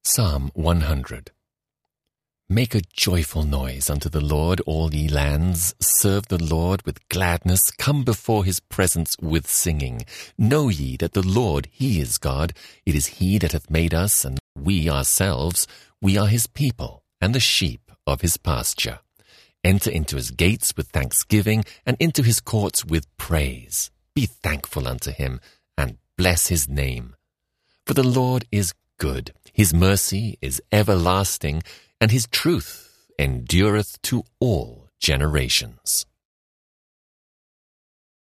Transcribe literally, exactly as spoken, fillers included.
Psalm one hundred. Make a joyful noise unto the Lord, all ye lands. Serve the Lord with gladness. Come before his presence with singing. Know ye that the Lord, he is God. It is he that hath made us, and we ourselves. We are his people, and the sheep of his pasture. Enter into his gates with thanksgiving, and into his courts with praise. Be thankful unto him, and bless his name. For the Lord is good. His mercy is everlasting, and his truth endureth to all generations.